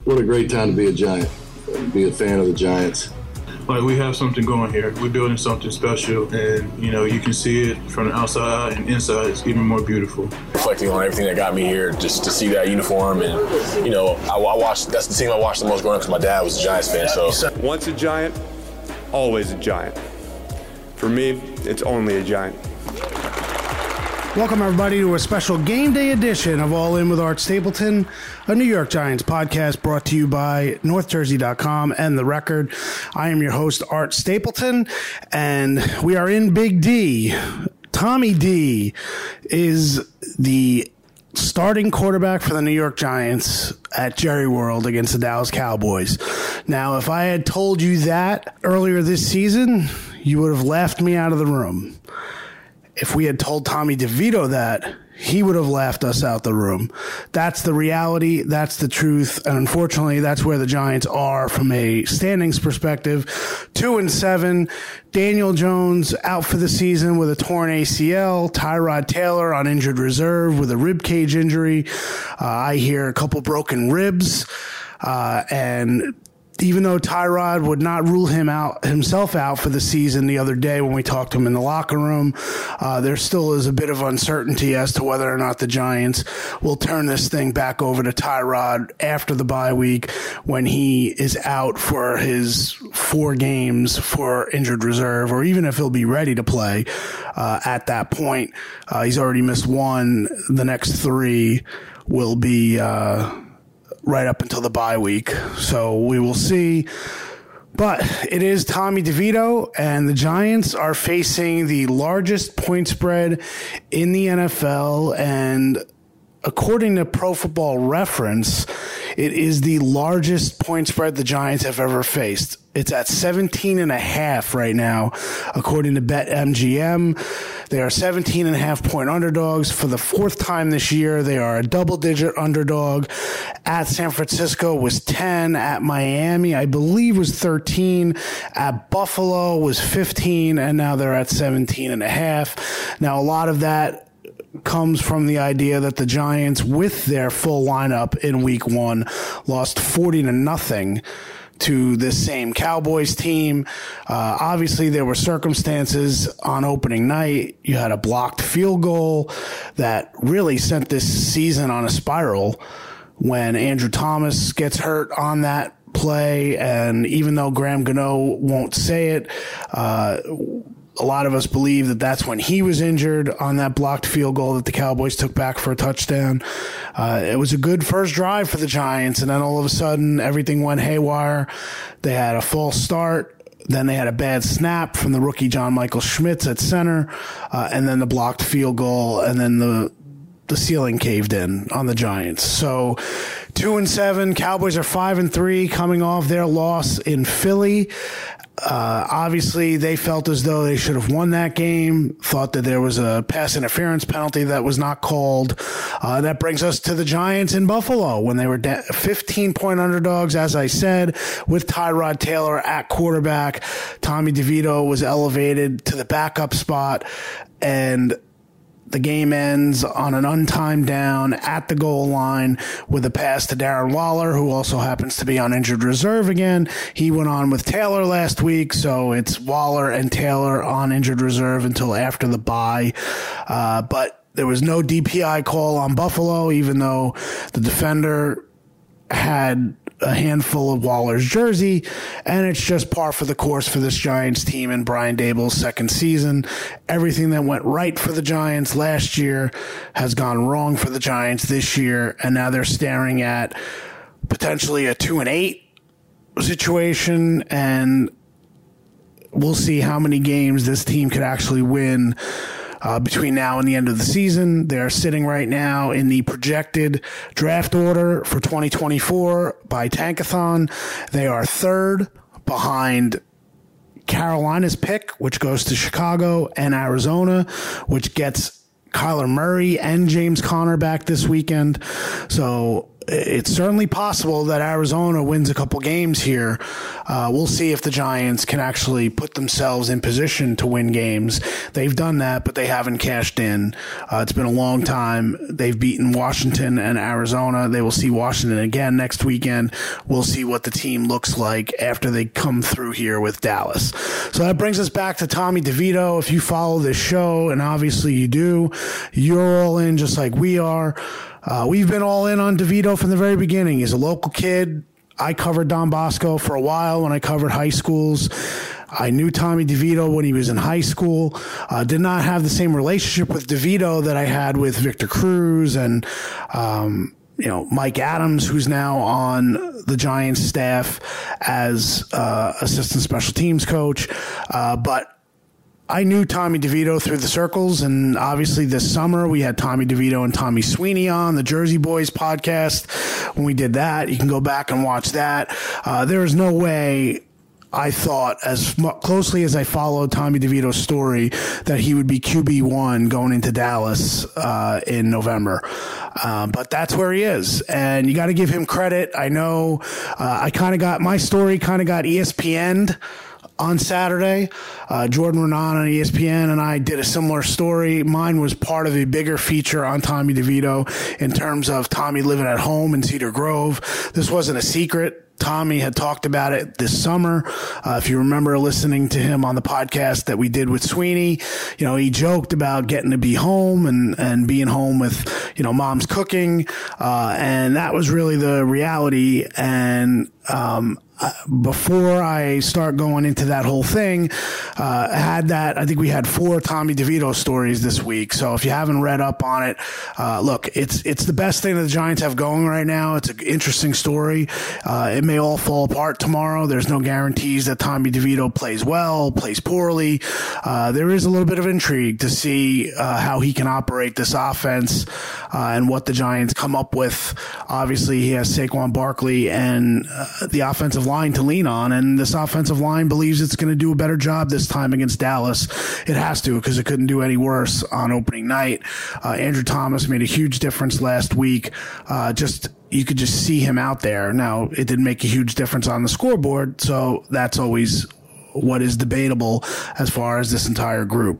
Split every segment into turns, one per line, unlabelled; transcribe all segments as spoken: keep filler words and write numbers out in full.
What a great time to be a Giant, be a fan of the Giants.
Like, we have something going here. We're building something special, and, you know, you can see it from the outside and inside. It's even more beautiful.
Reflecting on everything that got me here, just to see that uniform, and, you know, I, I watched, that's the team I watched the most growing up because my dad was a Giants fan, so.
Once a Giant, always a Giant. For me, it's only a Giant.
Welcome, everybody, to a special game day edition of All In with Art Stapleton, a New York Giants podcast brought to you by North Jersey dot com and The Record. I am your host, Art Stapleton, and we are in Big D. Tommy D is the starting quarterback for the New York Giants at Jerry World against the Dallas Cowboys. Now, if I had told you that earlier this season, you would have laughed me out of the room. If we had told Tommy DeVito that, he would have laughed us out the room. That's the reality. That's the truth. And unfortunately, that's where the Giants are from a standings perspective. Two and seven. Daniel Jones out for the season with a torn A C L. Tyrod Taylor on injured reserve with a rib cage injury. Uh, I hear a couple broken ribs. Uh, and even though Tyrod would not rule him out himself out for the season the other day when we talked to him in the locker room, uh, there still is a bit of uncertainty as to whether or not the Giants will turn this thing back over to Tyrod after the bye week when he is out for his four games for injured reserve, or even if he'll be ready to play uh, at that point. Uh, he's already missed one. The next three will be Uh, right up until the bye week. So we will see. But it is Tommy DeVito, and the Giants are facing the largest point spread in the N F L. And according to Pro Football Reference, it is the largest point spread the Giants have ever faced. It's at seventeen and a half right now, according to BetMGM. They are seventeen and a half point underdogs for the fourth time this year. They are a double digit underdog. At San Francisco was ten. At Miami, I believe, was thirteen. At Buffalo was fifteen. And now they're at seventeen and a half. Now, a lot of that comes from the idea that the Giants, with their full lineup in week one, lost forty to nothing to this same Cowboys team. Uh, obviously, there were circumstances on opening night. You had a blocked field goal that really sent this season on a spiral when Andrew Thomas gets hurt on that play. And even though Graham Gano won't say it, uh, a lot of us believe that that's when he was injured on that blocked field goal that the Cowboys took back for a touchdown. Uh, it was a good first drive for the Giants, and then all of a sudden everything went haywire. They had a false start. Then they had a bad snap from the rookie John Michael Schmitz at center, uh, and then the blocked field goal, and then the the ceiling caved in on the Giants. So two and seven, Cowboys are five and three coming off their loss in Philly. Uh, obviously, they felt as though they should have won that game, thought that there was a pass interference penalty that was not called. Uh, that brings us to the Giants in Buffalo when they were fifteen point underdogs, as I said, with Tyrod Taylor at quarterback. Tommy DeVito was elevated to the backup spot, and the game ends on an untimed down at the goal line with a pass to Darren Waller, who also happens to be on injured reserve again. He went on with Taylor last week, so it's Waller and Taylor on injured reserve until after the bye. Uh, but there was no D P I call on Buffalo, even though the defender had a handful of Waller's jersey, and it's just par for the course for this Giants team in Brian Daboll's second season. Everything that went right for the Giants last year has gone wrong for the Giants this year, and now they're staring at potentially a two and eight situation, and we'll see how many games this team could actually win Uh, between now and the end of the season. They're sitting right now in the projected draft order for twenty twenty-four by Tankathon. They are third behind Carolina's pick, which goes to Chicago, and Arizona, which gets Kyler Murray and James Conner back this weekend. So it's certainly possible that Arizona wins a couple games here. Uh, we'll see if the Giants can actually put themselves in position to win games. They've done that, but they haven't cashed in. Uh, it's been a long time. They've beaten Washington and Arizona. They will see Washington again next weekend. We'll see what the team looks like after they come through here with Dallas. So that brings us back to Tommy DeVito. If you follow this show, and obviously you do, you're all in just like we are. Uh, we've been all in on DeVito from the very beginning. He's a local kid. I covered Don Bosco for a while when I covered high schools. I knew Tommy DeVito when he was in high school. Uh, did not have the same relationship with DeVito that I had with Victor Cruz and, um, you know, Mike Adams, who's now on the Giants staff as uh, assistant special teams coach. Uh, but I knew Tommy DeVito through the circles, and obviously this summer we had Tommy DeVito and Tommy Sweeney on the Jersey Boys podcast. When we did that, you can go back and watch that. Uh, there is no way I thought, as closely as I followed Tommy DeVito's story, that he would be Q B one going into Dallas uh, in November. Uh, but that's where he is, and you got to give him credit. I know uh, I kind of got my story kind of got E S P N'd on Saturday. Uh, Jordan Renan on E S P N and I did a similar story. Mine was part of a bigger feature on Tommy DeVito in terms of Tommy living at home in Cedar Grove. This wasn't a secret. Tommy had talked about it this summer. Uh, if you remember listening to him on the podcast that we did with Sweeney, you know, he joked about getting to be home and, and being home with, you know, mom's cooking. Uh, and that was really the reality. And, um, Uh, before I start going into that whole thing, uh, I had that, I think we had four Tommy DeVito stories this week. So if you haven't read up on it, uh, look, it's, it's the best thing that the Giants have going right now. It's an interesting story. Uh, it may all fall apart tomorrow. There's no guarantees that Tommy DeVito plays well, plays poorly. Uh, there is a little bit of intrigue to see, uh, how he can operate this offense, uh, and what the Giants come up with. Obviously he has Saquon Barkley and uh, the offensive line to lean on, and this offensive line believes it's going to do a better job this time against Dallas. It has to, because it couldn't do any worse on opening night. Uh, Andrew Thomas made a huge difference last week. Uh, just you could just see him out there. Now, it didn't make a huge difference on the scoreboard, so that's always what is debatable as far as this entire group.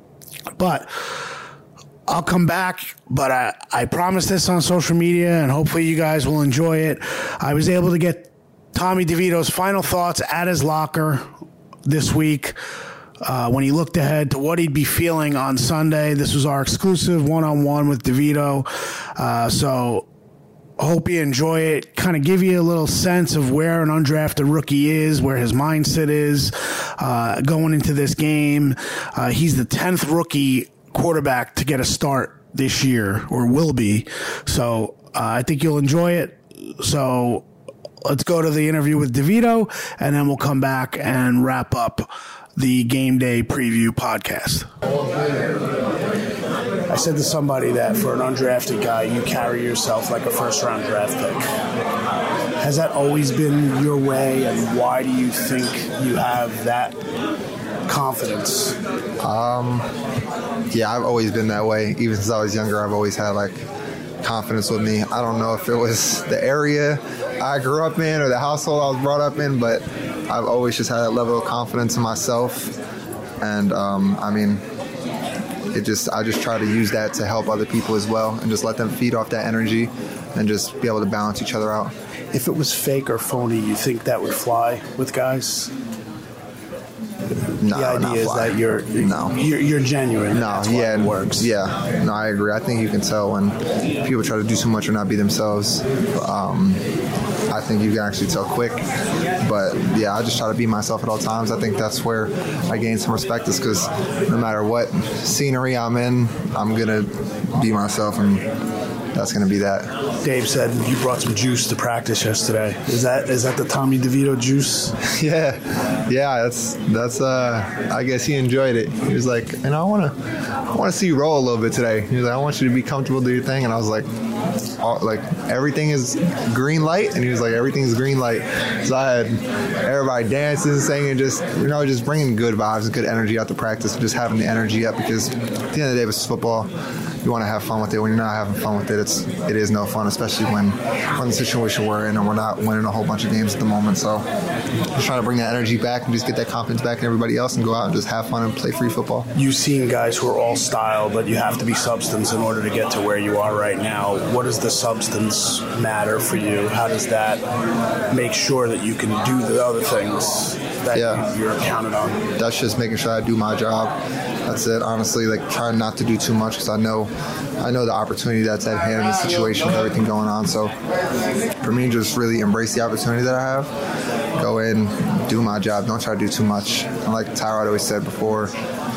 But I'll come back, but I, I promised this on social media, and hopefully you guys will enjoy it. I was able to get Tommy DeVito's final thoughts at his locker this week uh, when he looked ahead to what he'd be feeling on Sunday. This was our exclusive one-on-one with DeVito. Uh, so hope you enjoy it, kind of give you a little sense of where an undrafted rookie is, where his mindset is uh, going into this game. Uh, he's the tenth rookie quarterback to get a start this year, or will be. So uh, I think you'll enjoy it. So let's go to the interview with DeVito, and then we'll come back and wrap up the game day preview podcast. I said to somebody that for an undrafted guy, you carry yourself like a first-round draft pick. Has that always been your way, and why do you think you have that confidence?
Um, yeah, I've always been that way. Even since I was younger, I've always had, like, confidence with me. I don't know if it was the area I grew up in or the household I was brought up in, but I've always just had that level of confidence in myself. And, um, I mean, it just I just try to use that to help other people as well, and just let them feed off that energy and just be able to balance each other out.
If it was fake or phony, you think that would fly with guys?
No,
the idea is that you're
no.
you're, you're genuine.
No,
that's
yeah,
it works.
Yeah, no, I agree. I think you can tell when people try to do too much or not be themselves. Um, I think you can actually tell quick. But yeah, I just try to be myself at all times. I think that's where I gain some respect, is because no matter what scenery I'm in, I'm gonna be myself, and that's gonna be that.
Dave said you brought some juice to practice yesterday. Is that is that the Tommy DeVito juice?
yeah, yeah. That's that's. Uh, I guess he enjoyed it. He was like, you know, I wanna, I wanna see you roll a little bit today. He was like, I want you to be comfortable, do your thing. And I was like, all, like everything is green light, and he was like, everything's green light. So I had everybody dancing, singing, just you know, just bringing good vibes and good energy out to practice, and just having the energy up, because at the end of the day, it's football. you want to have fun with it. When you're not having fun with it, it's it is no fun, especially when we're in the situation we're in and we're not winning a whole bunch of games at the moment. So just trying to bring that energy back and just get that confidence back in everybody else and go out and just have fun and play free football.
You've seen guys who are all style, but you have to be substance in order to get to where you are right now. What does the substance matter for you? How does that make sure that you can do the other things that
yeah.
you're counted on?
That's just making sure I do my job. That's it. Honestly, like trying not to do too much because I know, I know the opportunity that's at hand in the situation with everything going on. So for me, just really embrace the opportunity that I have. Go in, do my job. Don't try to do too much. And like Tyrod always said before,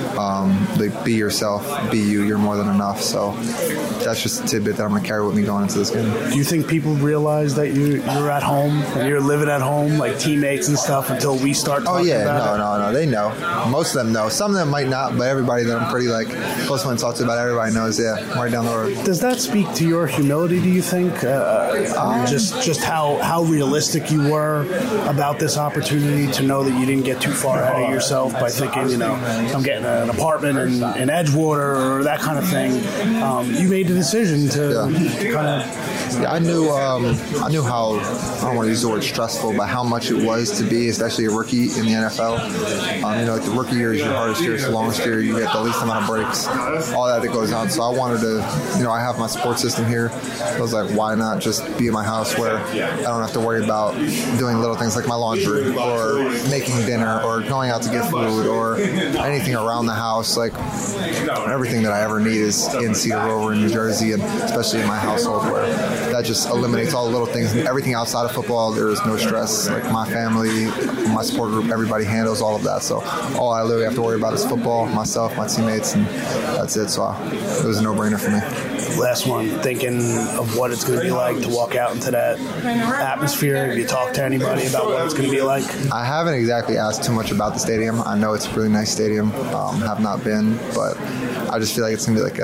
um, like be yourself, be you. You're more than enough. So that's just a tidbit that I'm gonna carry with me going into this game.
Do you think people realize that you you're at home and you're living at home, like teammates and stuff, until we start talking
oh yeah,
about
no,
it?
no, no. They know. Most of them know. Some of them might not, but everybody that I'm pretty like close to and talk to about, everybody knows. Yeah, right down the road.
Does that speak to your humility? Do you think uh, um, just just how how realistic you were about this opportunity to know that you didn't get too far ahead of yourself by thinking, you know, I'm getting an apartment in, in Edgewater or that kind of thing. Um, you made the decision to,
yeah.
to kind of.
Yeah, I knew. Um, I knew how. I don't want to use the word stressful, but how much it was to be, especially a rookie in the N F L. Um, you know, like the rookie year is your hardest year, it's the longest year. You get the least amount of breaks, all that that goes on. So I wanted to, you know, I have my support system here. I was like, why not just be in my house where I don't have to worry about doing little things like my laundry or making dinner or going out to get food or anything around the house. Like everything that I ever need is in Cedar Grover in New Jersey, and especially in my household where that just eliminates all the little things. Everything outside of football, there is no stress. Like my family, my support group, everybody handles all of that. So all I literally have to worry about is football, myself, my teammates, and that's it. So it was a no-brainer for me.
Last one, thinking of what it's going to be like to walk out into that atmosphere. Have you talked to anybody about what it's going to be like?
I haven't exactly asked too much about the stadium. I know it's a really nice stadium. Um, have not been, but I just feel like it's going to be like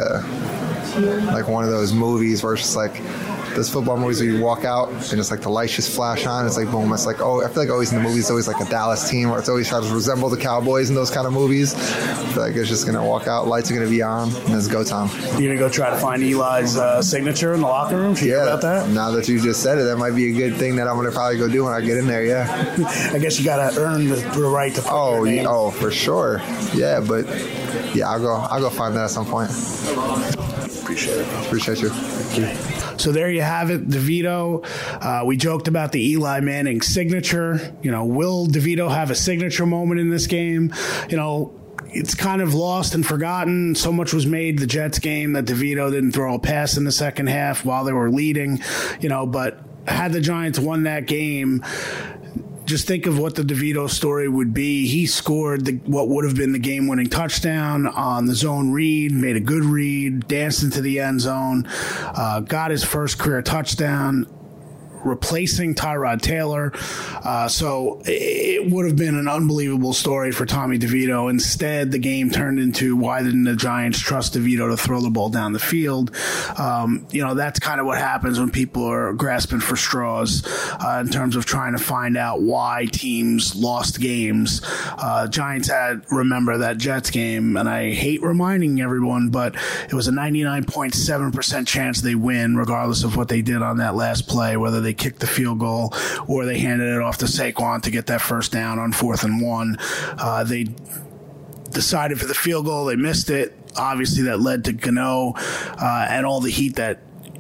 a like one of those movies where it's just like those football movies where you walk out and it's like the lights just flash on. It's like boom. It's like, oh, I feel like always in the movies, it's always like a Dallas team where it's always tries to resemble the Cowboys in those kind of movies. I feel like it's just going to walk out, lights are going to be on, and it's go time.
You're going to go try to find Eli's uh, signature in the locker room? Should you
yeah,
hear about that?
Now that you just said it, that might be a good thing that I'm going to probably go do when I get in there, yeah.
I guess you got to earn the, the right to put
oh,
your name.
Oh, for sure. Yeah, but yeah, I'll go, I'll go find that at some point.
Appreciate it.
Appreciate you.
So there you have it, DeVito. Uh, we joked about the Eli Manning signature. You know, will DeVito have a signature moment in this game? You know, it's kind of lost and forgotten. So much was made the Jets game that DeVito didn't throw a pass in the second half while they were leading. You know, but had the Giants won that game, just think of what the DeVito story would be. He scored the, what would have been the game-winning touchdown on the zone read, made a good read, danced into the end zone, uh, got his first career touchdown, replacing Tyrod Taylor. Uh, so it would have been an unbelievable story for Tommy DeVito. Instead, the game turned into why didn't the Giants trust DeVito to throw the ball down the field? Um, you know, that's kind of what happens when people are grasping for straws uh, in terms of trying to find out why teams lost games. Uh, Giants had, remember that Jets game, and I hate reminding everyone, but it was a ninety-nine point seven percent chance they win regardless of what they did on that last play, whether they kicked the field goal or they handed it off to Saquon to get that first down on fourth and one. Uh, they decided for the field goal. They missed it. Obviously, that led to Gano uh, and all the heat that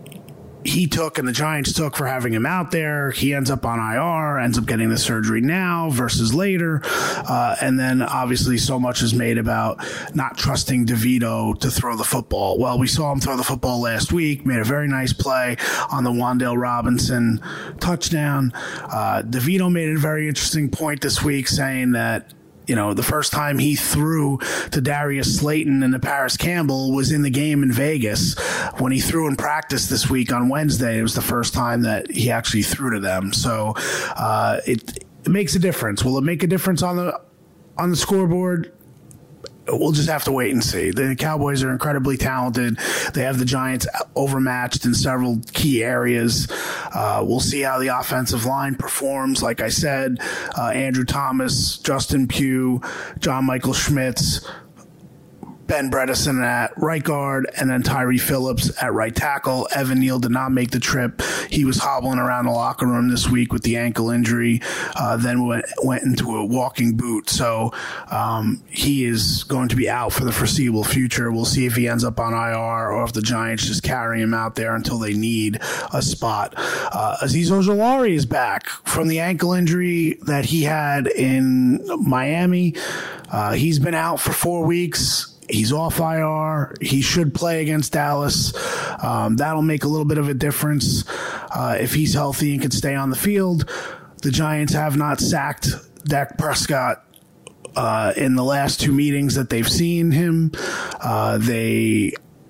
he took and the Giants took for having him out there. He ends up on I R, ends up getting the surgery now versus later. Uh, and then obviously so much is made about not trusting DeVito to throw the football. Well, we saw him throw the football last week, made a very nice play on the Wan'Dale Robinson touchdown. Uh, DeVito made a very interesting point this week saying that, you know, the first time he threw to Darius Slayton and to Paris Campbell was in the game in Vegas. When he threw in practice this week on Wednesday, it was the first time that he actually threw to them. So uh, it, it makes a difference. Will it make a difference on the on the scoreboard? We'll just have to wait and see. The Cowboys are incredibly talented. They have the Giants overmatched in several key areas. Uh, we'll see how the offensive line performs. Like I said, uh, Andrew Thomas, Justin Pugh, John Michael Schmitz, Ben Bredesen at right guard, and then Tyree Phillips at right tackle. Evan Neal did not make the trip. He was hobbling around the locker room this week with the ankle injury, uh, then went, went into a walking boot. So um, he is going to be out for the foreseeable future. We'll see if he ends up on I R or if the Giants just carry him out there until they need a spot. Uh, Azeez Ojulari is back from the ankle injury that he had in Miami. Uh, he's been out for four weeks. He's off I R. He should play against Dallas. Um, that'll make a little bit of a difference uh, if he's healthy and can stay on the field. The Giants have not sacked Dak Prescott uh, in the last two meetings that they've seen him. Uh, they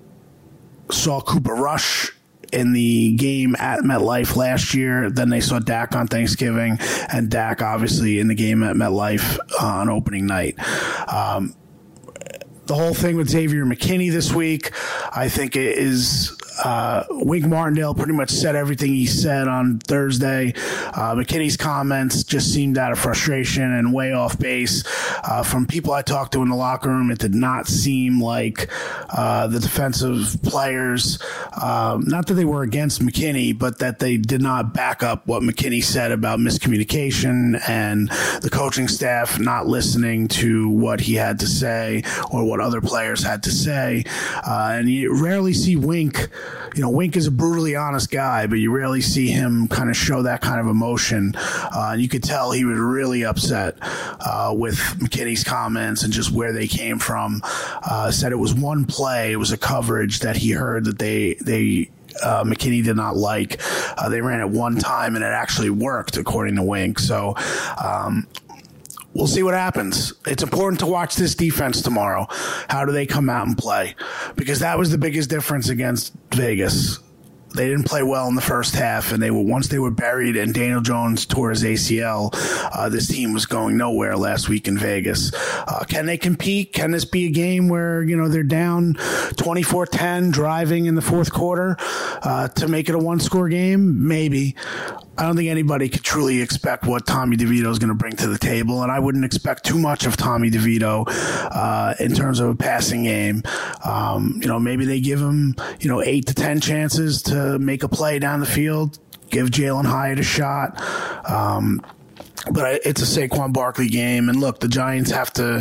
saw Cooper Rush in the game at MetLife last year. Then they saw Dak on Thanksgiving, and Dak obviously in the game at MetLife uh, on opening night. Um, The whole thing with Xavier McKinney this week, I think it is uh, Wink Martindale pretty much said everything he said on Thursday. Uh, McKinney's comments just seemed out of frustration and way off base. Uh, from people I talked to in the locker room, it did not seem like uh, the defensive players, um, not that they were against McKinney, but that they did not back up what McKinney said about miscommunication and the coaching staff not listening to what he had to say or what other players had to say. Uh, and you rarely see Wink. You know, Wink is a brutally honest guy, but you rarely see him kind of show that kind of emotion. Uh, and you could tell he was really upset uh, with McKinney's comments and just where they came from. Uh, said it was one play, it was a coverage that he heard that they they. Uh, McKinney did not like. Uh, they ran it one time and it actually worked, according to Wink. So, um, we'll see what happens. It's important to watch this defense tomorrow. How do they come out and play? Because that was the biggest difference against Vegas. They didn't play well in the first half, and they were once they were buried and Daniel Jones tore his A C L, uh, this team was going nowhere last week in Vegas. Uh, can they compete? Can this be a game where, you know, they're down twenty-four ten driving in the fourth quarter uh, to make it a one-score game? Maybe. I don't think anybody could truly expect what Tommy DeVito is going to bring to the table, and I wouldn't expect too much of Tommy DeVito uh, in terms of a passing game. Um, you know, maybe they give him, you know, eight to ten chances to make a play down the field, give Jalen Hyatt a shot. Um, but it's a Saquon Barkley game, and look, the Giants have to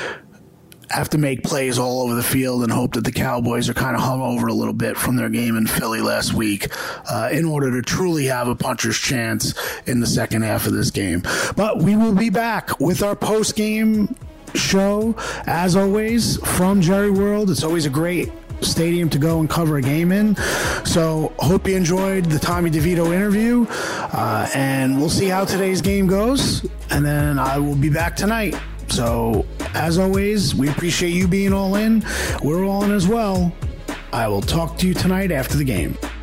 have to make plays all over the field and hope that the Cowboys are kind of hung over a little bit from their game in Philly last week uh, in order to truly have a puncher's chance in the second half of this game. But we will be back with our post-game show, as always, from Jerry World. It's always a great stadium to go and cover a game in. So hope you enjoyed the Tommy DeVito interview, uh, and we'll see how today's game goes, and then I will be back tonight. So, as always, we appreciate you being all in. We're all in as well. I will talk to you tonight after the game.